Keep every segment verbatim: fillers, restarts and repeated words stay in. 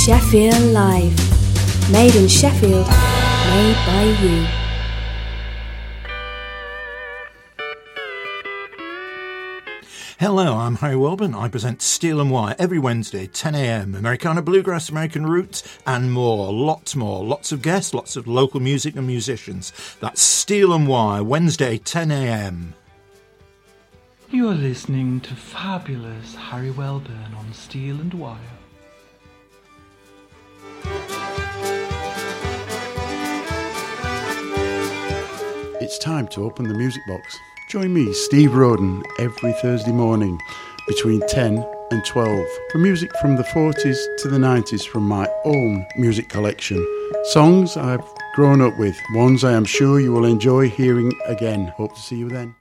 Sheffield Live. Made in Sheffield, made by you. Hello, I'm Harry Welburn. I present Steel and Wire every Wednesday, ten a.m. Americana Bluegrass, American Roots, and more. Lots more. Lots of guests, lots of local music and musicians. That's Steel and Wire, Wednesday, ten a.m. You are listening to fabulous Harry Welburn on Steel and Wire. It's time to open the music box. Join me, Steve Roden, every Thursday morning between ten and twelve for music from the forties to the nineties from my own music collection. Songs I've grown up with, ones I am sure you will enjoy hearing again. Hope to see you then.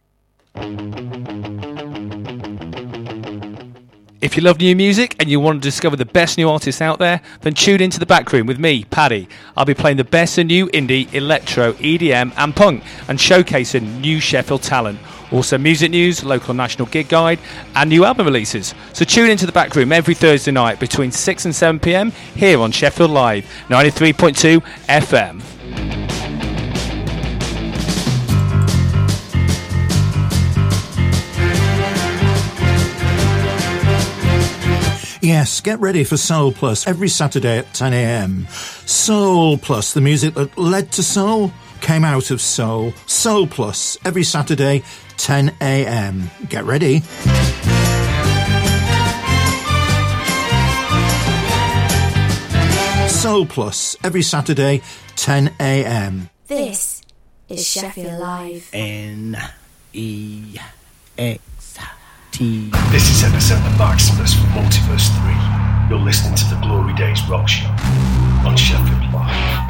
If you love new music and you want to discover the best new artists out there, then tune into The Back Room with me, Paddy. I'll be playing the best of new indie, electro, E D M and punk and showcasing new Sheffield talent. Also music news, local national gig guide and new album releases. So tune into The Back Room every Thursday night between six and seven p.m. here on Sheffield Live, ninety-three point two F M. Yes, get ready for Soul Plus every Saturday at ten a.m. Soul Plus, the music that led to soul, came out of soul. Soul Plus every Saturday, ten a.m. Get ready. Soul Plus every Saturday, ten a.m. This is Sheffield Live. N E X T. This is Epicenter Maximus from Multiverse three. You're listening to the Glory Days Rock Show on Sheffield Live.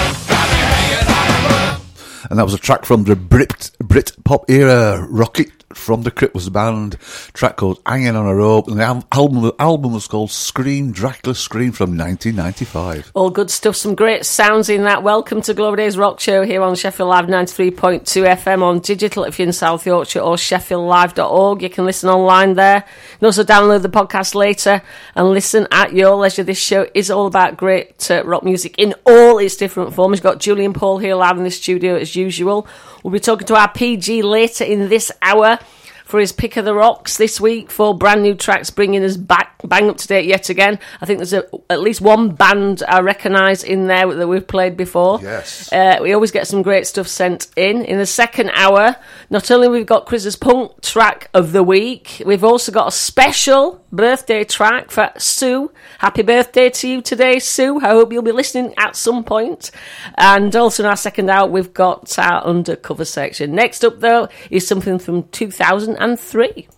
And that was a track from the Brit Brit pop era, Rocket From the Crypt was a band, track called Hanging on a Rope, and the al- album, the album was called Scream, Dracula Scream from nineteen ninety-five. All good stuff, some great sounds in that. Welcome to Glory Days Rock Show here on Sheffield Live ninety-three point two F M on digital if you're in South Yorkshire, or sheffield live dot org. You can listen online there. You can also download the podcast later and listen at your leisure. This show is all about great uh, rock music in all its different forms. We've got Julian Paul here live in the studio as usual. We'll be talking to our P G later in this hour for his pick of the rocks this week, for brand new tracks bringing us back bang up to date yet again. I think there's a, at least one band I recognise in there that we've played before. Yes. Uh, we always get some great stuff sent in. In the second hour, not only we've got Chris's punk track of the week, we've also got a special birthday track for Sue. Happy birthday to you today, Sue. I hope you'll be listening at some point. And also in our second hour, we've got our undercover section. Next up, though, is something from two thousand three.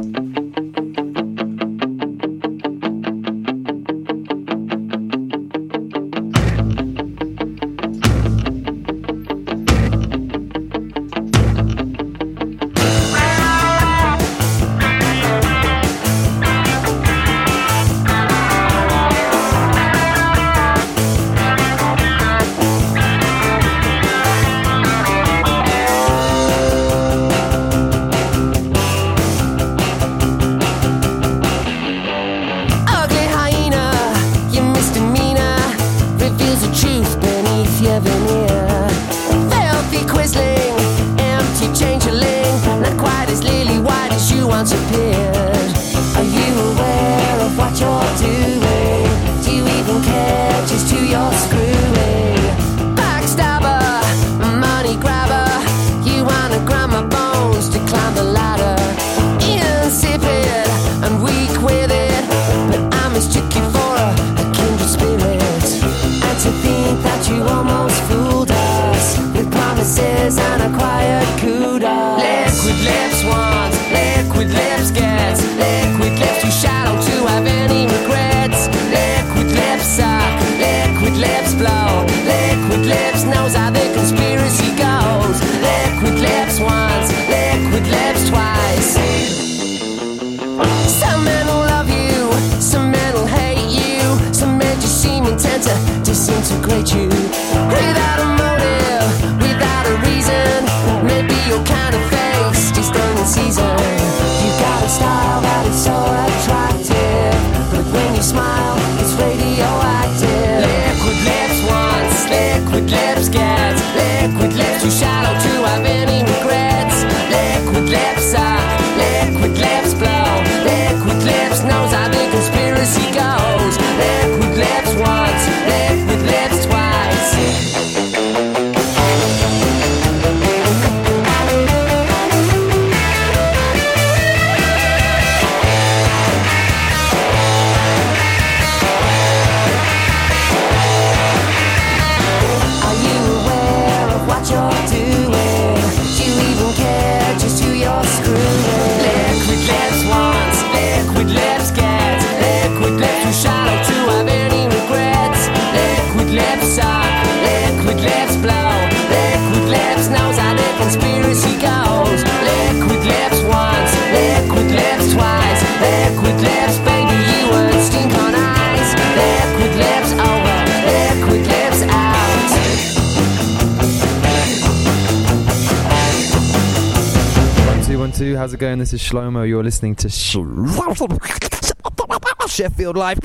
How's it going? This is Shlomo. You're listening to Sheffield Live.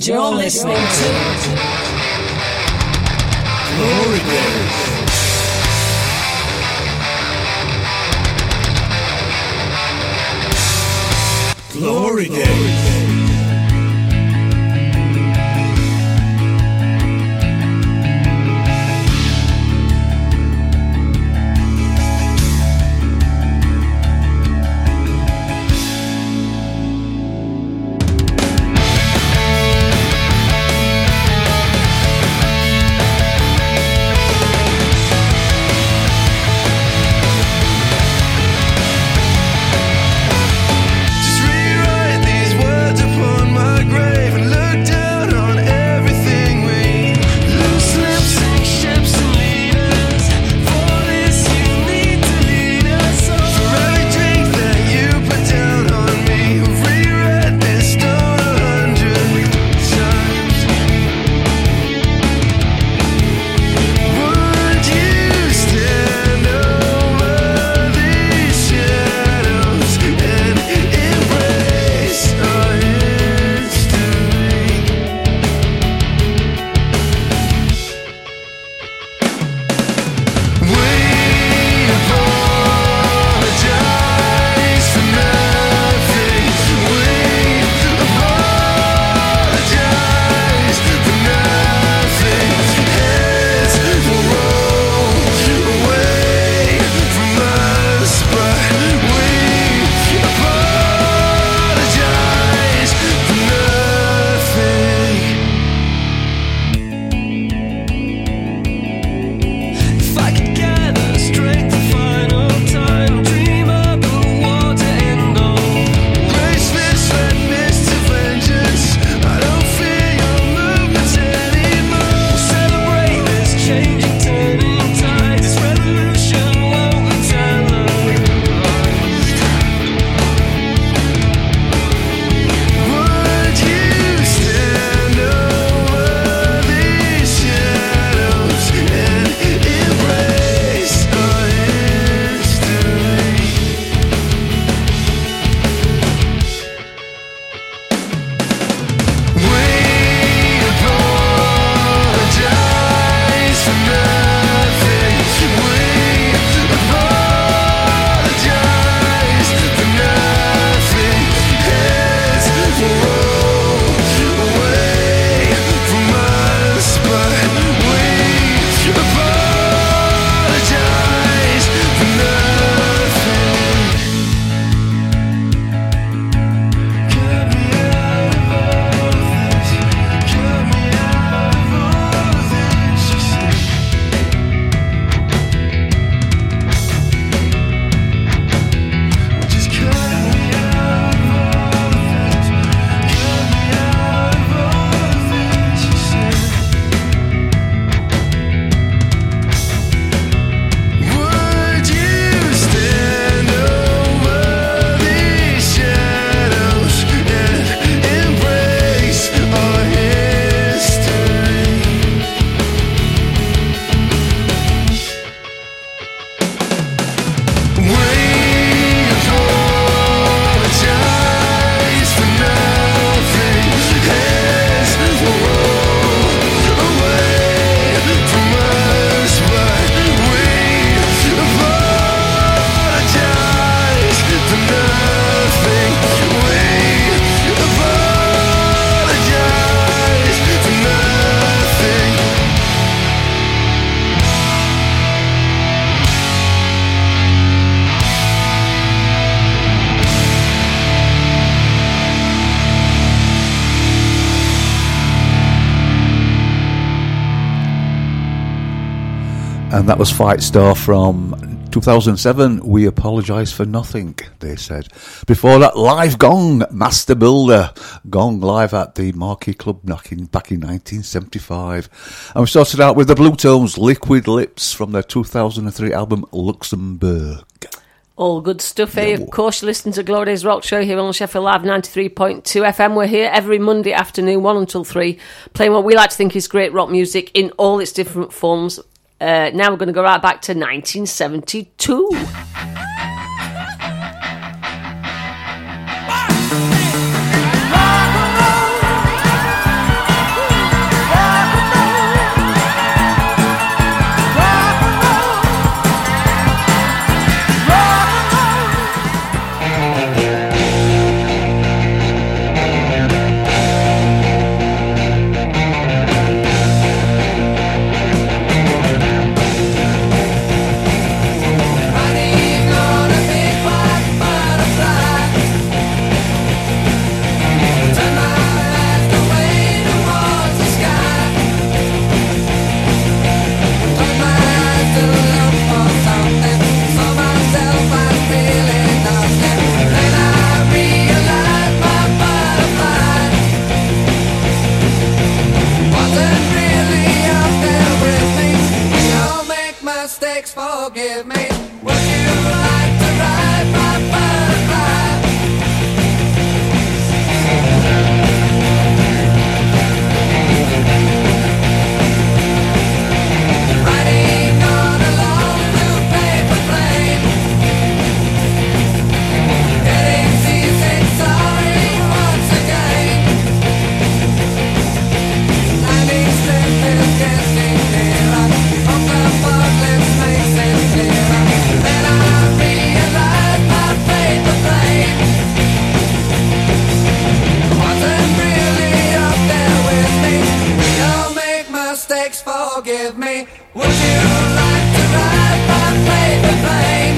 And you're listening to Glory Days. Glory Days. And that was Fight Star from two thousand seven. We apologise for nothing, they said. Before that, Live Gong, Master Builder. Gong live at the Marquee Club back in, back in nineteen seventy-five. And we started out with the Blue Tones, Liquid Lips, from their two thousand three album Luxembourg. All good stuff here. Of course, you're listening to Glory Days Rock Show here on Sheffield Live ninety-three point two F M. We're here every Monday afternoon, one until three, playing what we like to think is great rock music in all its different forms. Uh, now we're going to go right back to nineteen seventy-two. mistakes, forgive me. Would you like to ride my butterfly? Riding on a long blue paper plane, getting seasick, sorry once again. Landing strip is getting nearer, hope the fog lifts makes it clearer. Then I realize my paper plane wasn't really up there with me. We all make mistakes, forgive me. Would you like to ride my paper plane?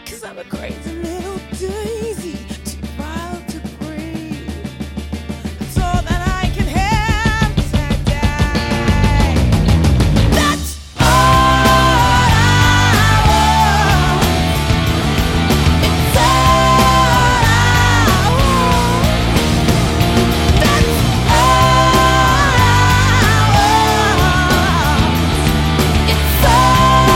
'cause I'm a crazy little daisy, too wild to breathe, so that I can have today. That's all I want. It's all I want. That's all I want. It's all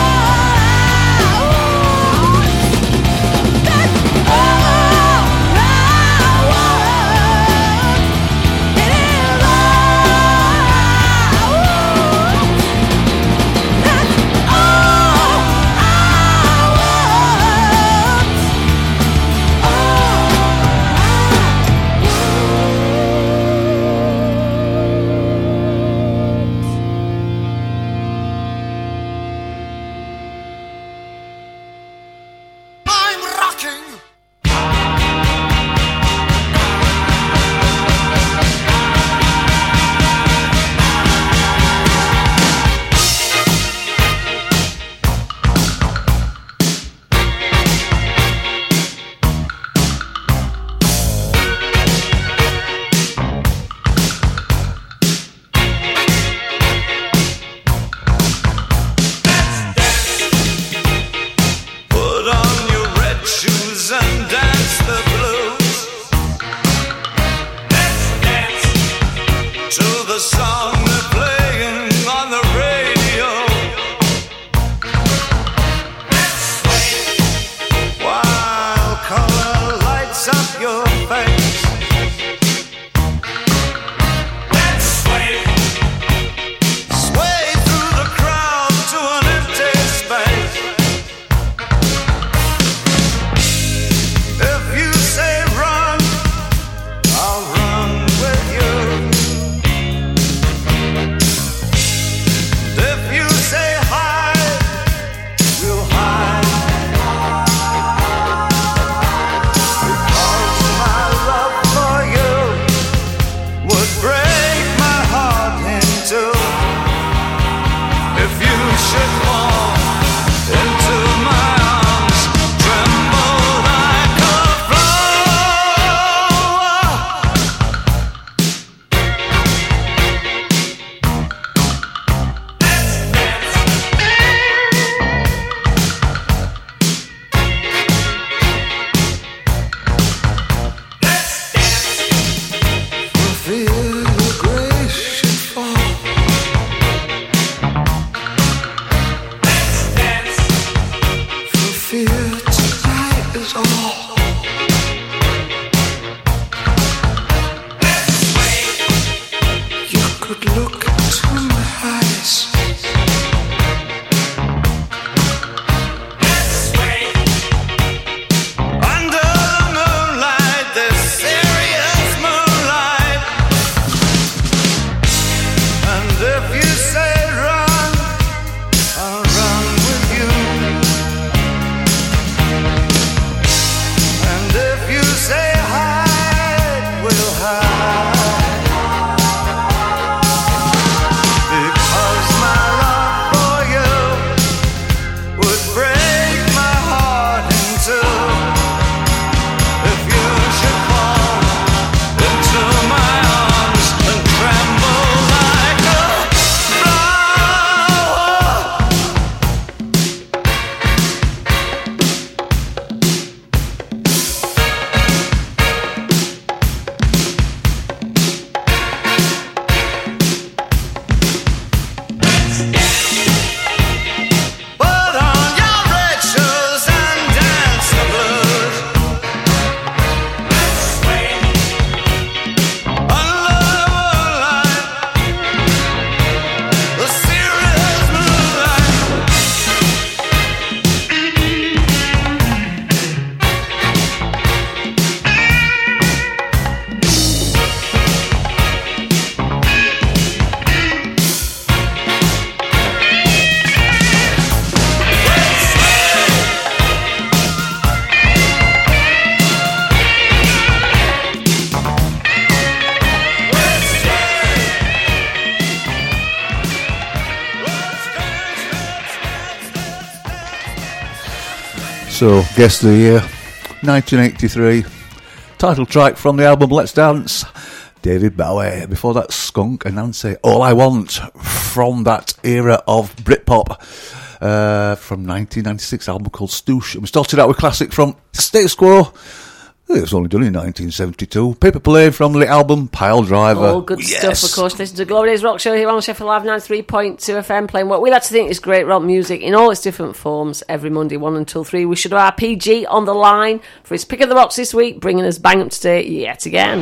I'm rocking. Put on your red shoes and dance the blues. Let's dance to the song they're playing on the radio. Let's sway while color lights up your face. Let's sway, sway through the crowd to an empty space. If you say run, I'll run with you. And if you say hide, we'll hide. Because my love for you would break my heart in two. If you should fall into my arms, tremble like a flower. Let's dance. Let's dance. For fear your grace should fall. Let's dance. For fear tonight is all. Let's sway. You could look into my eyes. Let's sway. Under the moonlight, this serious moonlight. And if you say run, I'll run with you. So, guess the year, nineteen eighty-three. Title track from the album Let's Dance, David Bowie. Before that, Skunk and Nancy, All I Want, from that era of Britpop, uh, from nineteen ninety-six, album called Stoosh. And we started out with classic from Status Quo. It was only done in nineteen seventy-two. Paper Plane from the album Pile Driver. All good Yes. stuff, of course. This is the Glory Days Rock Show here on Sheffield Live ninety-three point two F M, playing what we like to think is great rock music in all its different forms every Monday, one until three. We should have our P G on the line for his pick of the rocks this week, bringing us bang up to date yet again.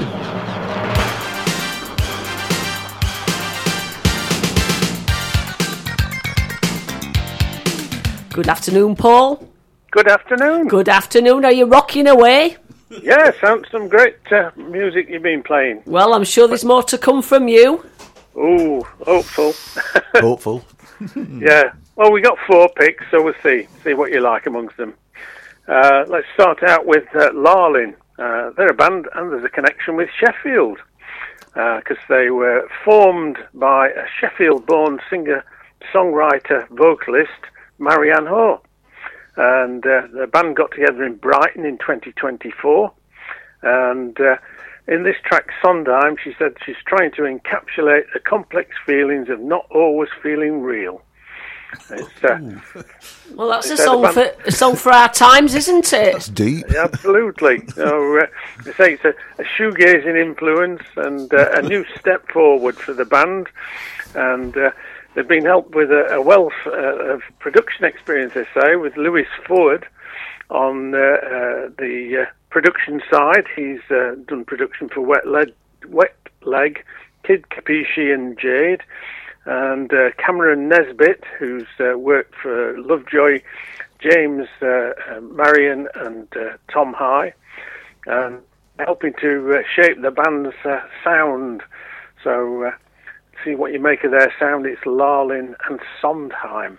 Good afternoon, Paul. Good afternoon. Good afternoon. Are you rocking away? Yes, some, some great uh, music you've been playing. Well, I'm sure there's more to come from you. Ooh, hopeful. Hopeful. Yeah. Well, we got four picks, so we'll see. See what you like amongst them. Uh, let's start out with uh, Larlin. Uh, they're a band, and there's a connection with Sheffield, because uh, they were formed by a Sheffield-born singer, songwriter, vocalist, Marianne Ho. And uh, the band got together in Brighton in twenty twenty-four. And uh, in this track, Sondheim, she said she's trying to encapsulate the complex feelings of not always feeling real. It's, uh, well, that's a song, for, a song for our times, isn't it? That's deep. Yeah, absolutely. So, uh, they say it's a, a shoegazing influence and uh, a new step forward for the band. And uh, they've been helped with a, a wealth uh, of production experience, they say, with Lewis Ford on uh, uh, the uh, production side. He's uh, done production for Wet Leg, Wet Leg, Kid Capisci and Jade, and uh, Cameron Nesbitt, who's uh, worked for Lovejoy, James, uh, uh, Marion and uh, Tom High, and helping to uh, shape the band's uh, sound. So, uh, see what you make of their sound. It's Larlin and Sondheim.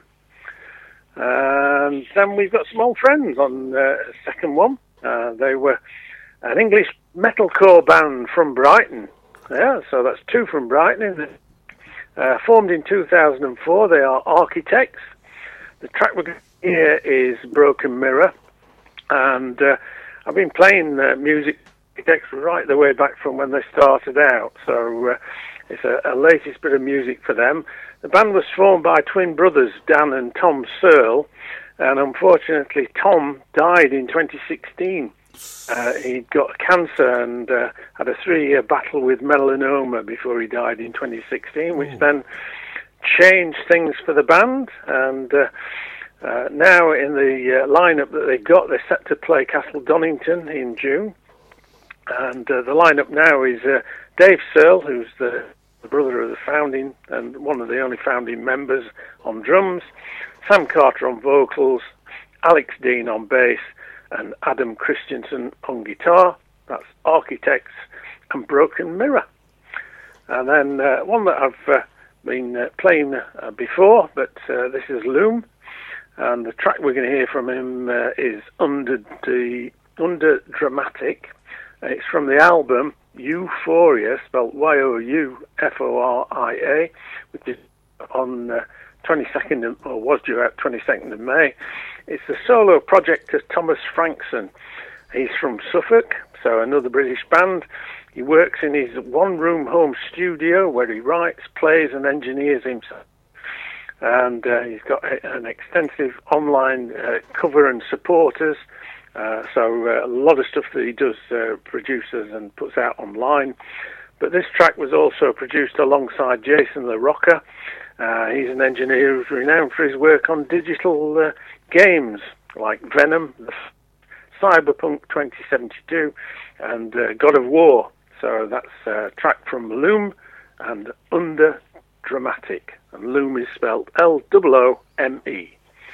And then we've got some old friends on the uh, second one. Uh, they were an English metalcore band from Brighton. Yeah, so that's two from Brighton. Uh, formed in two thousand four, they are Architects. The track we're going to hear is Broken Mirror. And uh, I've been playing uh, music Architects right the way back from when they started out. So uh, it's a, a latest bit of music for them. The band was formed by twin brothers, Dan and Tom Searle, and unfortunately Tom died in twenty sixteen. Uh, he got cancer and uh, had a three-year battle with melanoma before he died in twenty sixteen, which Ooh. then changed things for the band. And uh, uh, now in the uh, lineup that they've got, they're set to play Castle Donington in June. And uh, the lineup now is uh, Dave Searle, who's the, the brother of the founding and one of the only founding members, on drums, Sam Carter on vocals, Alex Dean on bass, and Adam Christensen on guitar. That's Architects and Broken Mirror. And then uh, one that I've uh, been uh, playing uh, before, but uh, this is Loom, and the track we're going to hear from him uh, is Under the Under Dramatic. It's from the album Euphoria, spelled Y O U F O R I A, which is on uh, twenty-second, of, or was due out twenty-second of May. It's the solo project of Thomas Frankson. He's from Suffolk, so another British band. He works in his one-room home studio where he writes, plays and engineers himself. And uh, he's got a, an extensive online uh, cover and supporters. Uh, so uh, a lot of stuff that he does uh, produces and puts out online. But this track was also produced alongside Jason the Rocker. Uh, he's an engineer who's renowned for his work on digital uh, games like Venom, Cyberpunk twenty seventy-two, and uh, God of War. So that's a track from Loom and Under Dramatic. And Loom is spelled L O O M E.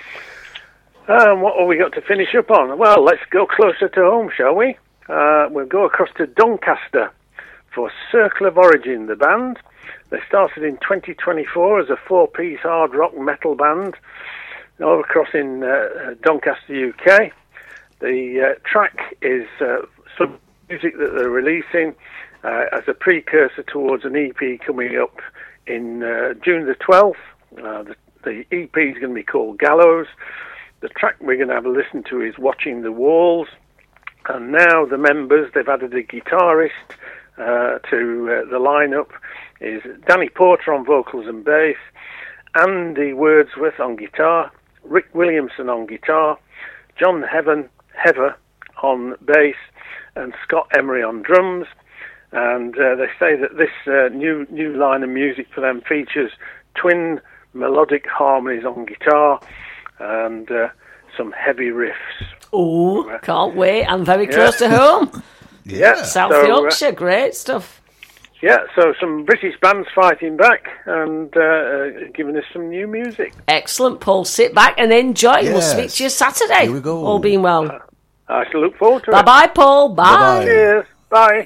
And what have we got to finish up on? Well, let's go closer to home, shall we? Uh, we'll go across to Doncaster for Circle of Origin, the band. They started in twenty twenty-four as a four-piece hard rock metal band all across in uh, Doncaster, U K. The uh, track is uh, some music that they're releasing uh, as a precursor towards an E P coming up in uh, June the twelfth. Uh, the, the E P is going to be called Gallows. the track we're going to have a listen to is Watching the Walls. And now the members, they've added a guitarist uh, to uh, the lineup, is Danny Porter on vocals and bass, Andy Wordsworth on guitar, Rick Williamson on guitar, John Heaven, Hever on bass, and Scott Emery on drums. And uh, they say that this uh, new new line of music for them features twin melodic harmonies on guitar and uh, some heavy riffs. Oh, can't wait. I'm very close yeah. to home. Yeah. South so, Yorkshire, uh, great stuff. Yeah, so some British bands fighting back and uh, uh, giving us some new music. Excellent, Paul. Sit back and enjoy. Yes. We'll speak to you Saturday. Here we go. All being well. Uh, I shall look forward to Bye it. bye, Paul. Bye. Bye-bye. Cheers. Bye.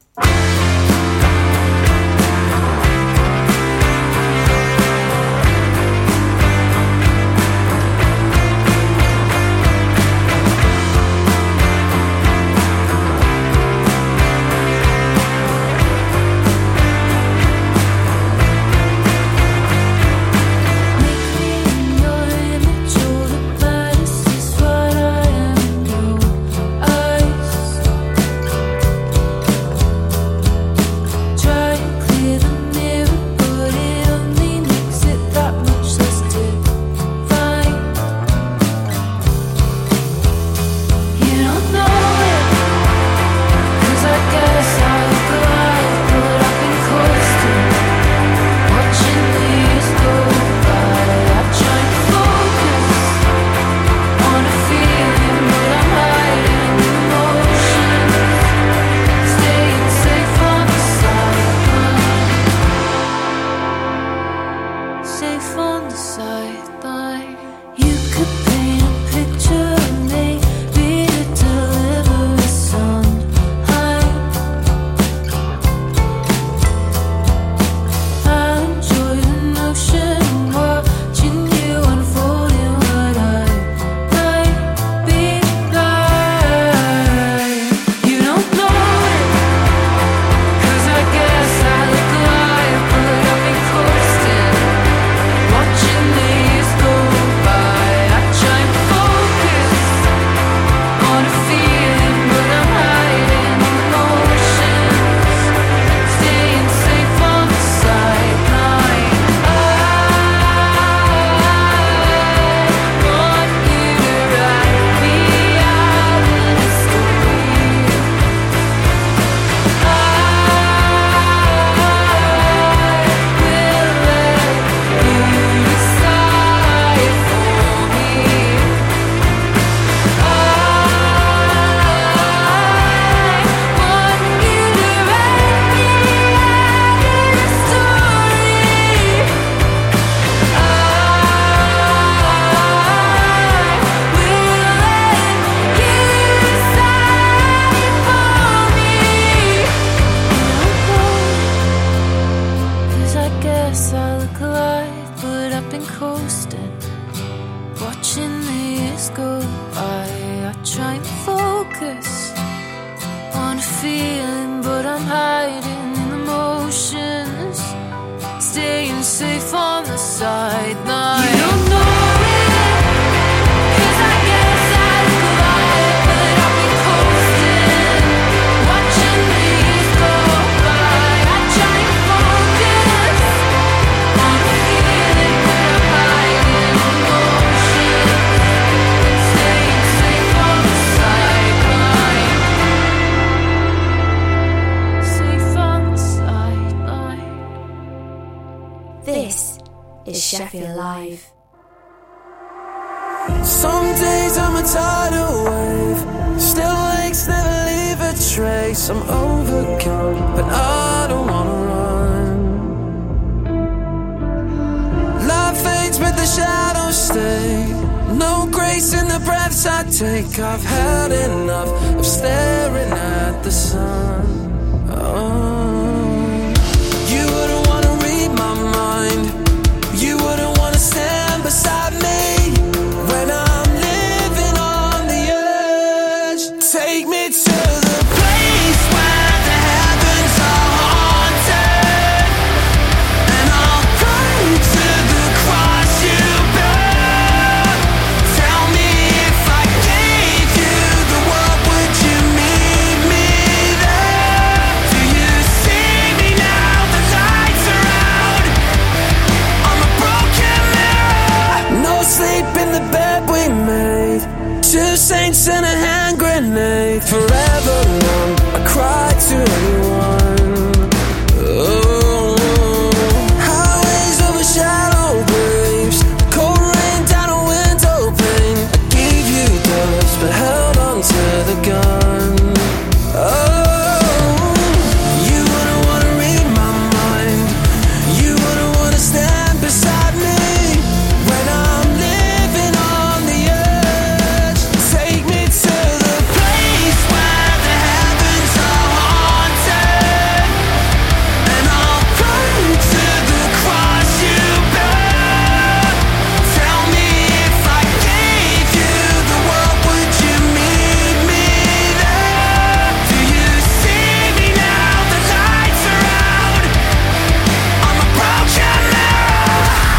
This is Sheffield Live. Some days I'm a tidal wave, still lakes never leave a trace. I'm overcome, but I don't wanna run. Life fades, but the shadows stay. No grace in the breaths I take. I've had enough of staring at the sun. Oh, you wouldn't wanna read my mind. You wouldn't wanna stand beside me when I'm living on the edge. Take me to the place where the heavens are haunted, and I'll go to the cross you bear. Tell me kiss and a hand grenade. Forever long, I cried to anyone. Oh, highways over shallow graves, cold rain down a window pane. I gave you dust but held on to the gun. Oh, you wouldn't wanna read my mind. You wouldn't wanna stand beside me when I'm living on the edge. Take me to the place where the heavens are haunted, and I'll run to the cross you bear. Tell me, if I gave you the world, would you meet me there? Do you see me now? The lights are out. I'm a broken mirror.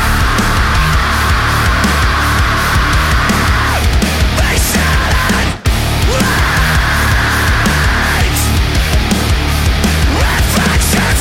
They shattered lights, reflections.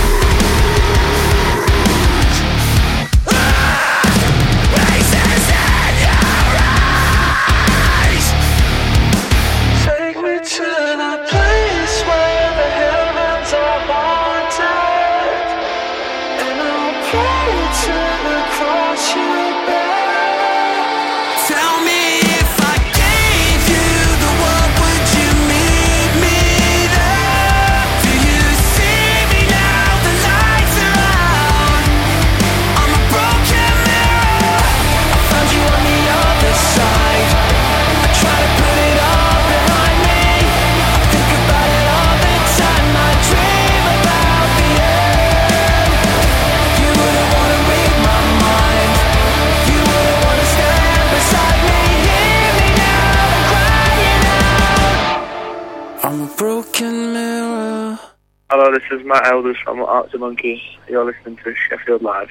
Faces in your eyes. Take me to the place where the heavens are haunted, and I'll pray to the cross you bear. Tell me, if I gave you the world, would you meet me there? Do you see me now? The lights are out. I'm a broken mirror. I found you on the other side. I try to put it all behind me. I think about it all the time. I dream about the end. You wouldn't wanna read my mind. You wouldn't wanna stand beside me. Hear me now, I'm crying out. I'm a broken mirror. Hello, this is Matt Elders from Arctic Monkeys. You're listening to Sheffield Live.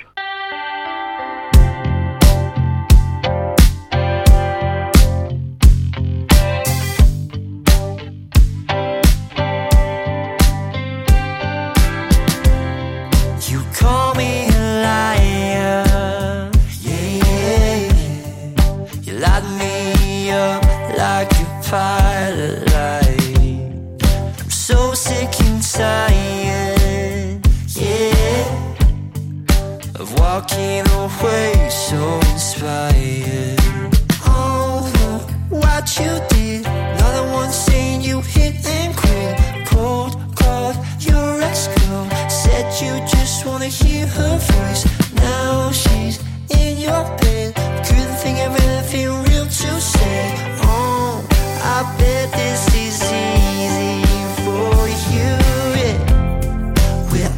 You call me a liar, yeah, yeah, yeah. You lock me up like a pilot light. I'm so sick and tired, yeah, of walking away so inspired. Oh, look what you did. Another one saying you hit and quit. Cold, cold, your ex-girl said you just wanna hear her voice. Now she's in your bed. Couldn't think of anything real to say. Oh, I bet this is easy for you, yeah. We're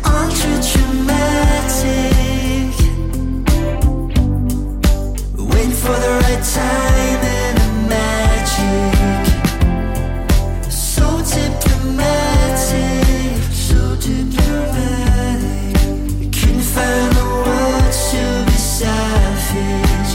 undramatic, waiting for the right time and the magic. So diplomatic, so diplomatic. Couldn't find the words to be savage.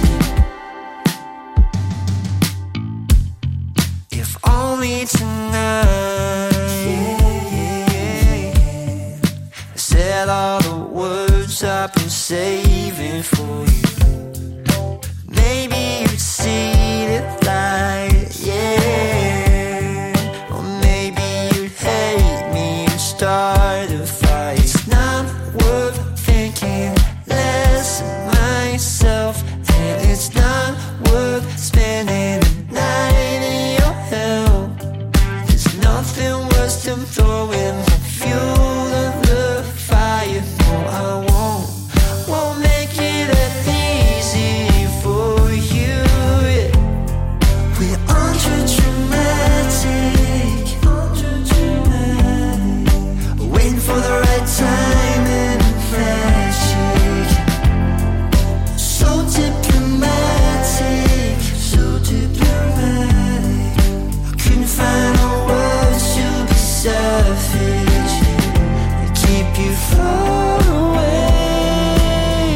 If only tonight, yeah, yeah, yeah. I said all the words I've been saving for you. Maybe you'd see the light, yeah. Or maybe you'd hate me and start a fight. It's not worth thinking less of myself, and it's not worth spending the night in your hell. There's nothing worse than throwing more fuel on the fire. No, I won't, won't make it that easy for you, yeah. We're undramatic, undramatic, waiting for the right time and the magic. So diplomatic, so diplomatic. I couldn't find the words to be savage. They keep you far away.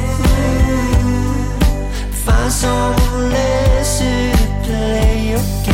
Find someone lesser to play your game.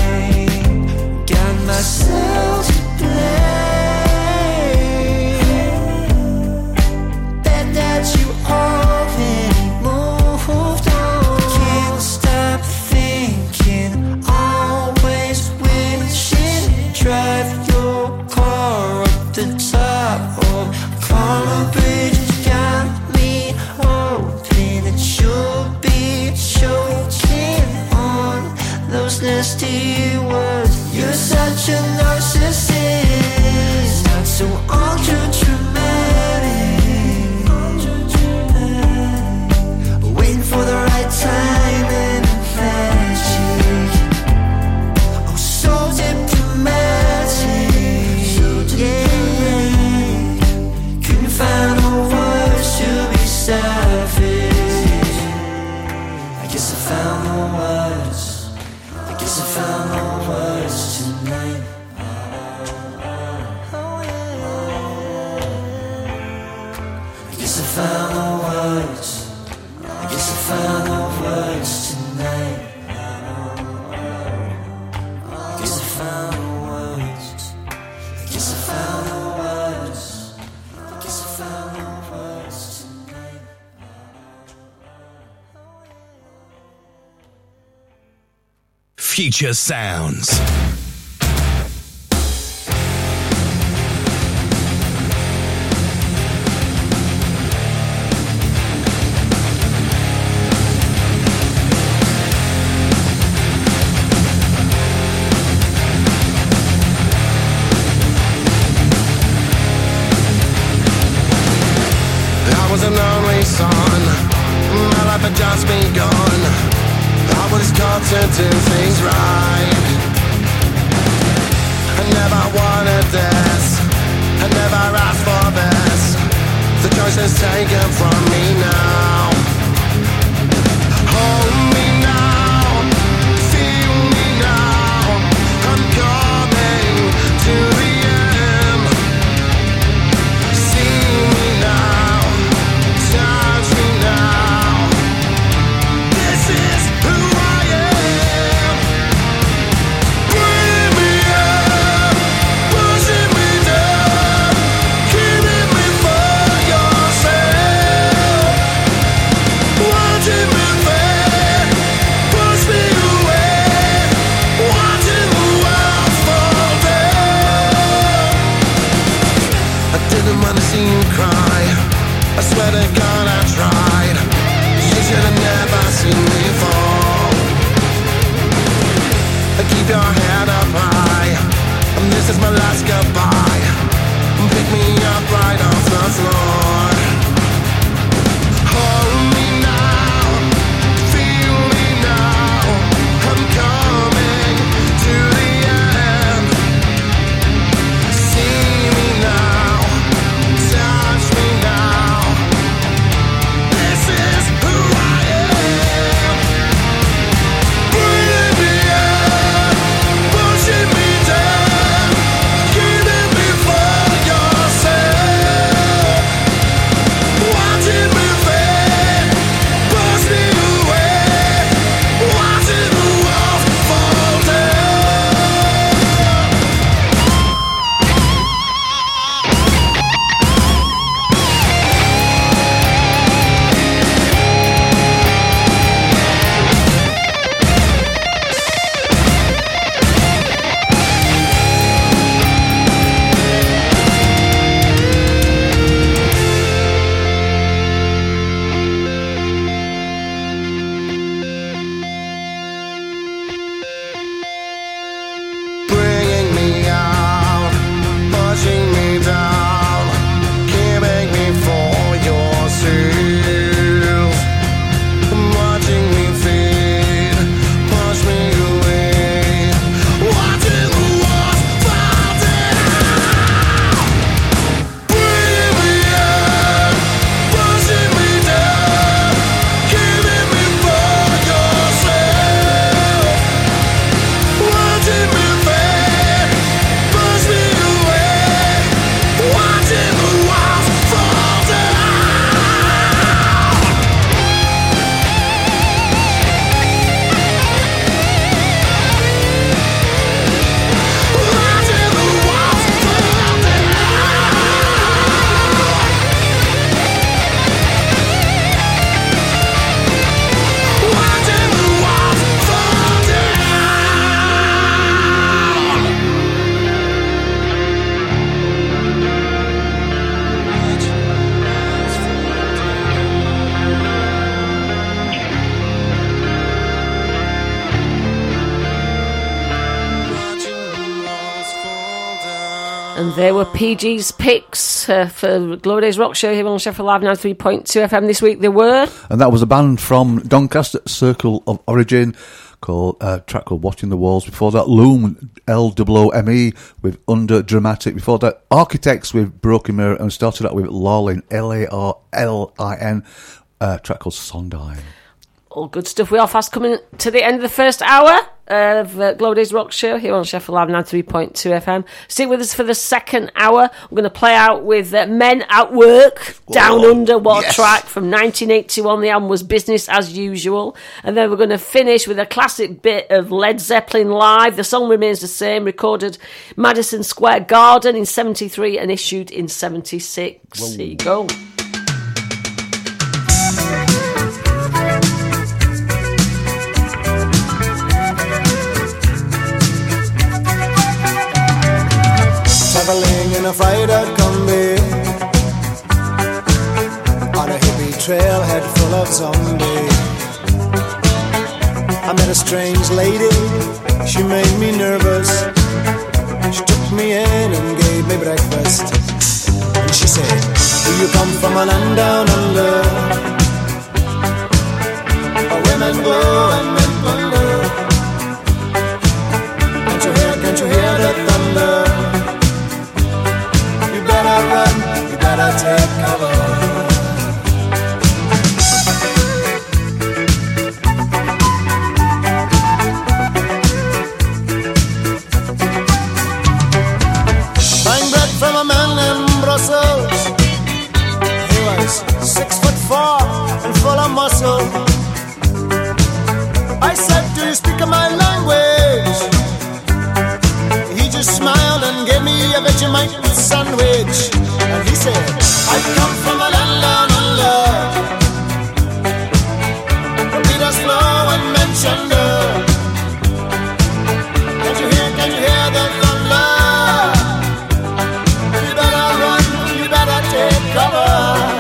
nasty words. You're such a narcissist, not so ultra dramatic, waiting for the right time and magic. Oh, so diplomatic, yeah. Couldn't find no words to be savage. I guess I found the words. I guess I found the words tonight. I guess I found the words. I guess I found the words tonight. I guess I found the words. I guess I found the words. I guess I found the words tonight. Future sounds. I was an only son, my life had just begun. I was caught to do things right. I never wanted this, I never asked for this. The choice is taken from me now. Hold me now, feel me now. I'm coming to the end. See me now, touch me now. This is who I am. Bring me up, pushing me down, keeping me for yourself. Watching me fade, push me away, watching the world fall down. I didn't wanna see you cry, I swear to God I tried. You should have never seen me fall. Keep your head up high, and this is my last goodbye. Pick me up right off the floor. Hold me now, feel me now. I'm coming to the end. See me now, touch me now. This is who I am. Bringing me up, pushing me down, keep And there were P G's picks uh, for Glory Days Rock Show here on Sheffield Live ninety-three point two F M this week. They were... And that was a band from Doncaster, Circle of Origin, called a uh, track called Watching the Walls. Before that, Loom, L O O M E, with Under Dramatic. Before that, Architects with Broken Mirror. And started out with Larlin, L A R L I N, a track called Sondheim. All good stuff. We are fast coming to the end of the first hour of uh, Glory Days Rock Show here on Sheffield Live ninety-three point two F M. Stick with us for the second hour. I'm going to play out with uh, Men at Work, Whoa. Down Under. What yes. a track from nineteen eighty-one. The album was Business as Usual. And then we're going to finish with a classic bit of Led Zeppelin live. The song remains the same, recorded Madison Square Garden in seventy-three and issued in seventy-six. Whoa. Here you go. Traveling in a fried-out Kombi on a hippie trailhead full of zombies. I met a strange lady, she made me nervous. She took me in and gave me breakfast. And she said, do you come from a land down under, where women go and men plunder? Can't you hear, can't you hear the thunder? Run, you better take cover. Buying bread from a man in Brussels. He was six foot four and full of muscle. I said, do you speak my language? He just smiled and gave me a Vegemite sandwich. And he said, I come from a land down under, where Peter's flow and Manchester. Can't you hear, can't you hear the thunder? You better run, you better take cover.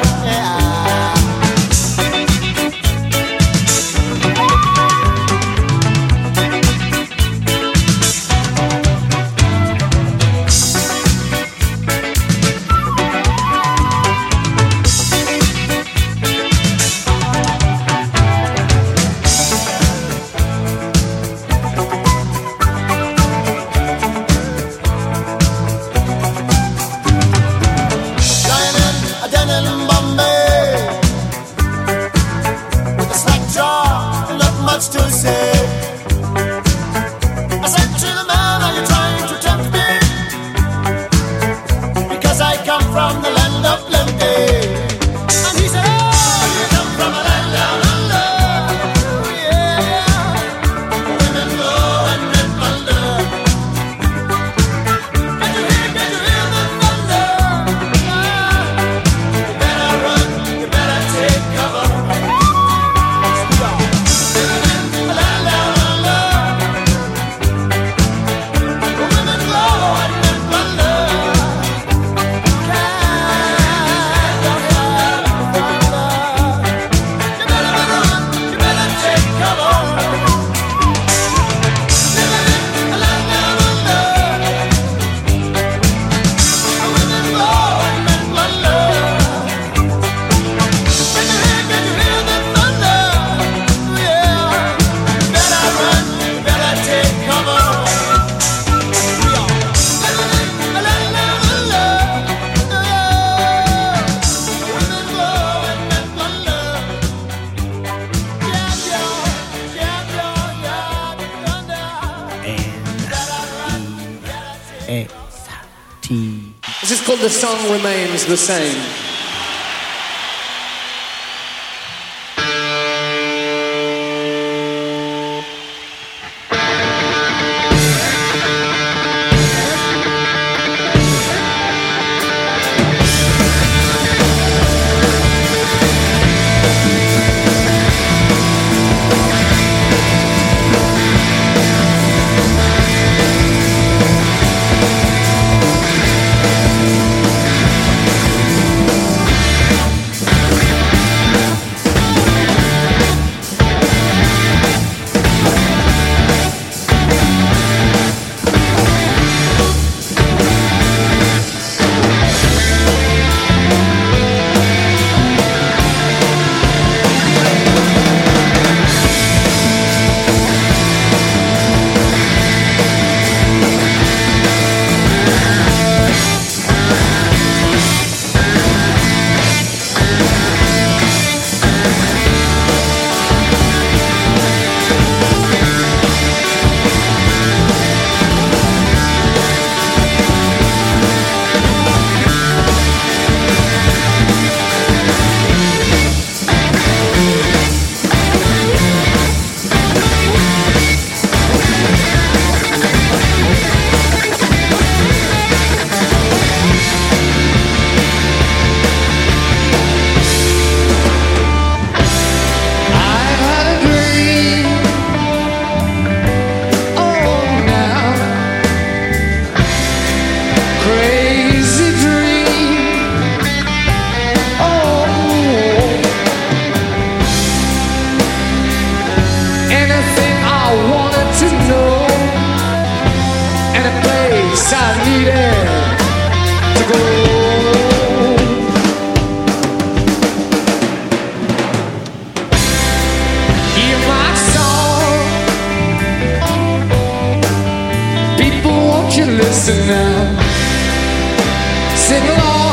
This is called The Song Remains the Same. place I needed to go. Hear my song, people, won't you listen now? Sing along.